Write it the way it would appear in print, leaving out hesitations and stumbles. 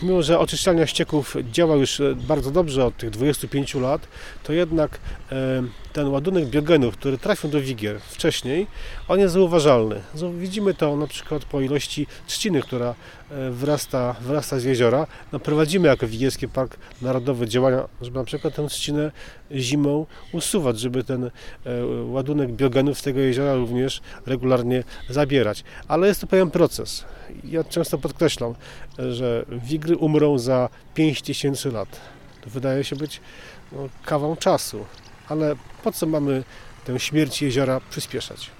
Mimo że oczyszczalnia ścieków działa już bardzo dobrze od tych 25 lat, to jednak ten ładunek biogenów, który trafił do Wigier wcześniej, on jest zauważalny. Widzimy to na przykład po ilości trzciny, która wyrasta z jeziora. No, prowadzimy jako Wigierski Park Narodowy działania, żeby na przykład tę trzcinę zimą usuwać, żeby ten ładunek biogenów z tego jeziora również regularnie zabierać. Ale jest to pewien proces. Ja często podkreślam, że wigry umrą za 5000 lat. To wydaje się być kawał czasu, ale po co mamy tę śmierć jeziora przyspieszać?